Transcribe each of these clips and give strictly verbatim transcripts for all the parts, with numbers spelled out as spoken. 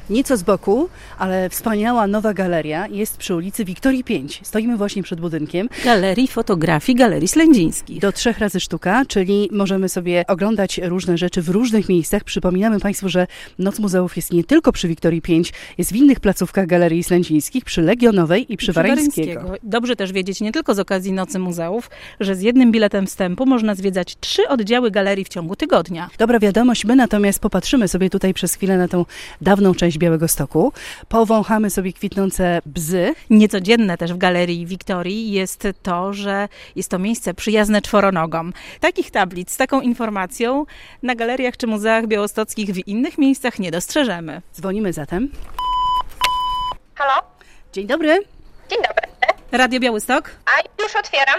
Nieco z boku, ale wspaniała nowa galeria jest przy ulicy Wiktorii pięć. Stoimy właśnie przed budynkiem Galerii Fotografii Galerii Slędzińskich. Do trzech razy sztuka, czyli możemy sobie oglądać różne rzeczy w różnych miejscach. Przypominamy Państwu, że Noc Muzeów jest nie tylko przy Wiktorii pięć, jest w innych placówkach Galerii Slędzińskich, przy Legionowej i przy, I przy Wareńskiego. Wareńskiego. Dobrze też wiedzieć, nie tylko z okazji Nocy Muzeów, że z jednym biletem wstępu można zwiedzać trzy oddziały galerii w ciągu tygodnia. Dobra wiadomość, my natomiast popatrzymy sobie tutaj przez chwilę na tą dawną część Białegostoku, powąchamy sobie kwitnące bzy. Niecodzienne też w Galerii Wiktorii jest to, że jest to miejsce przyjazne czworonogom. Takich tablic z taką informacją na galeriach czy muzeach białostockich w innych miejscach nie dostrzeżemy. Dzwonimy zatem. Halo? Dzień dobry. Dzień dobry. Radio Białystok? A już otwieram.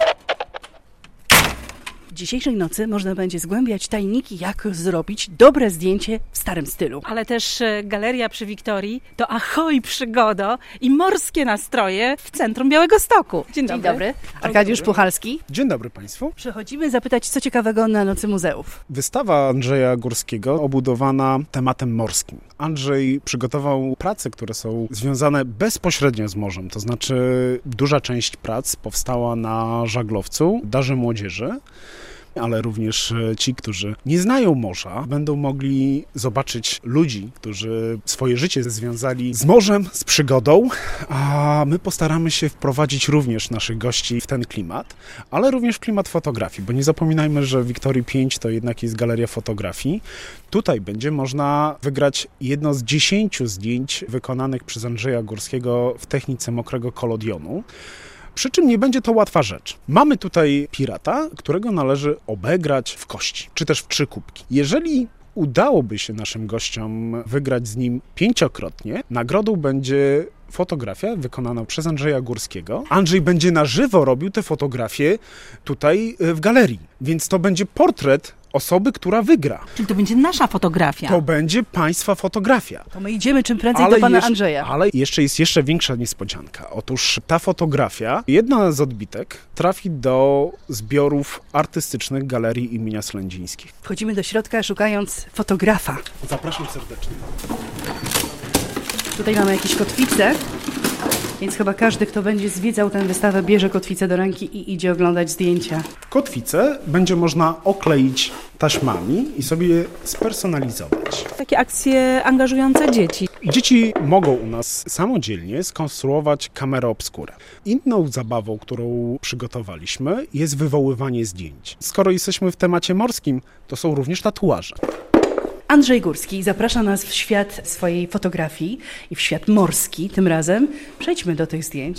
Dzisiejszej nocy można będzie zgłębiać tajniki, jak zrobić dobre zdjęcie w starym stylu. Ale też Galeria przy Wiktorii to ahoj przygodo i morskie nastroje w centrum Białegostoku. Dzień dobry. Dzień dobry. Arkadiusz Puchalski. Dzień dobry Państwu. Przychodzimy zapytać, co ciekawego na Nocy Muzeów. Wystawa Andrzeja Górskiego obudowana tematem morskim. Andrzej przygotował prace, które są związane bezpośrednio z morzem. To znaczy duża część prac powstała na żaglowcu, Darze Młodzieży, ale również ci, którzy nie znają morza, będą mogli zobaczyć ludzi, którzy swoje życie związali z morzem, z przygodą, a my postaramy się wprowadzić również naszych gości w ten klimat, ale również w klimat fotografii, bo nie zapominajmy, że Wiktorii pięć to jednak jest galeria fotografii. Tutaj będzie można wygrać jedno z dziesięciu zdjęć wykonanych przez Andrzeja Górskiego w technice mokrego kolodionu. Przy czym nie będzie to łatwa rzecz. Mamy tutaj pirata, którego należy obegrać w kości, czy też w trzy kubki. Jeżeli udałoby się naszym gościom wygrać z nim pięciokrotnie, nagrodą będzie fotografia wykonana przez Andrzeja Górskiego. Andrzej będzie na żywo robił te fotografie tutaj w galerii, więc to będzie portret osoby, która wygra. Czyli to będzie nasza fotografia. To będzie Państwa fotografia. To my idziemy czym prędzej ale do pana jeszcze, Andrzeja. Ale jeszcze jest jeszcze większa niespodzianka. Otóż ta fotografia, jedna z odbitek, trafi do zbiorów artystycznych Galerii imienia Slędzińskich. Wchodzimy do środka, szukając fotografa. Zapraszam serdecznie. Tutaj mamy jakieś kotwice, więc chyba każdy, kto będzie zwiedzał tę wystawę, bierze kotwicę do ręki i idzie oglądać zdjęcia. Kotwicę będzie można okleić taśmami i sobie je spersonalizować. Takie akcje angażujące dzieci. Dzieci mogą u nas samodzielnie skonstruować kamerę obskurę. Inną zabawą, którą przygotowaliśmy, jest wywoływanie zdjęć. Skoro jesteśmy w temacie morskim, to są również tatuaże. Andrzej Górski zaprasza nas w świat swojej fotografii i w świat morski tym razem. Przejdźmy do tych zdjęć.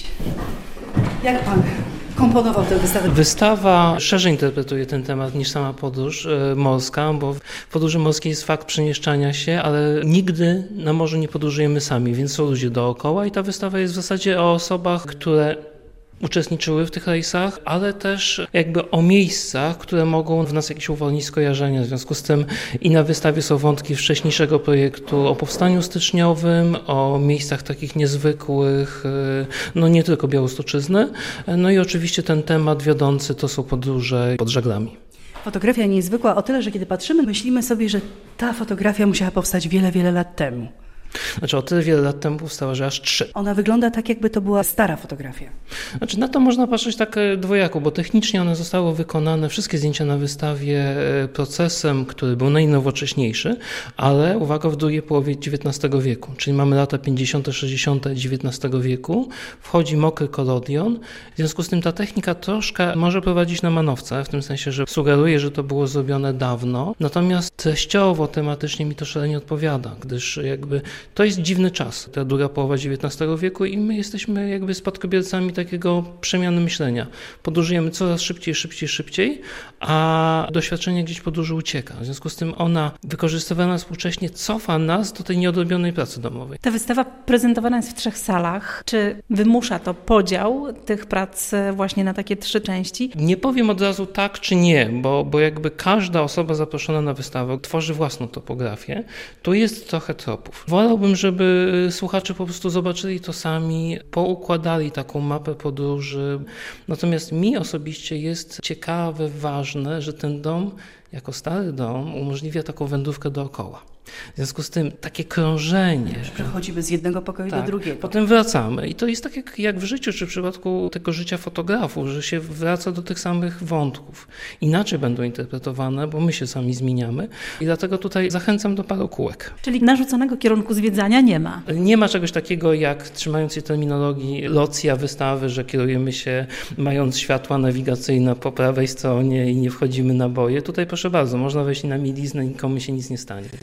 Jak pan komponował tę wystawę? Wystawa szerzej interpretuje ten temat niż sama podróż e, morska, bo w podróży morskiej jest fakt przemieszczania się, ale nigdy na morzu nie podróżujemy sami, więc są ludzie dookoła i ta wystawa jest w zasadzie o osobach, które uczestniczyły w tych rejsach, ale też jakby o miejscach, które mogą w nas jakieś uwolnić skojarzenia. W związku z tym i na wystawie są wątki wcześniejszego projektu o powstaniu styczniowym, o miejscach takich niezwykłych, no nie tylko Białostoczyzny, no i oczywiście ten temat wiodący to są podróże pod żaglami. Fotografia niezwykła o tyle, że kiedy patrzymy, myślimy sobie, że ta fotografia musiała powstać wiele, wiele lat temu. Znaczy o tyle wiele lat temu powstała, że aż trzy. Ona wygląda tak, jakby to była stara fotografia. Znaczy na to można patrzeć tak dwojako, bo technicznie one zostały wykonane, wszystkie zdjęcia na wystawie procesem, który był najnowocześniejszy, ale uwaga, w drugiej połowie dziewiętnastego wieku, czyli mamy lata pięćdziesiąte, sześćdziesiąte dziewiętnastego wieku, wchodzi mokry kolodion, w związku z tym ta technika troszkę może prowadzić na manowce, w tym sensie, że sugeruje, że to było zrobione dawno, natomiast treściowo, tematycznie mi to szalenie odpowiada, gdyż jakby to jest dziwny czas, ta druga połowa dziewiętnastego wieku i my jesteśmy jakby spadkobiercami takiego przemiany myślenia. Podróżujemy coraz szybciej, szybciej, szybciej, a doświadczenie gdzieś podróży ucieka. W związku z tym ona, wykorzystywana współcześnie, cofa nas do tej nieodrobionej pracy domowej. Ta wystawa prezentowana jest w trzech salach. Czy wymusza to podział tych prac właśnie na takie trzy części? Nie powiem od razu tak czy nie, bo, bo jakby każda osoba zaproszona na wystawę tworzy własną topografię. Tu jest trochę tropów. Wolałbym, żeby słuchacze po prostu zobaczyli to sami, poukładali taką mapę podróży. Natomiast mi osobiście jest ciekawe, ważne, że ten dom jako stary dom umożliwia taką wędrówkę dookoła. W związku z tym takie krążenie. Przechodzimy z jednego pokoju Tak, do drugiego. potem wracamy i to jest tak jak, jak w życiu, czy w przypadku tego życia fotografów, że się wraca do tych samych wątków. Inaczej będą interpretowane, bo my się sami zmieniamy i dlatego tutaj zachęcam do paru kółek. Czyli narzuconego kierunku zwiedzania nie ma. Nie ma czegoś takiego jak, trzymając się terminologii, locja wystawy, że kierujemy się mając światła nawigacyjne po prawej stronie i nie wchodzimy na boje. Tutaj proszę bardzo, można wejść na mieliznę, nikomu się nic nie stanie.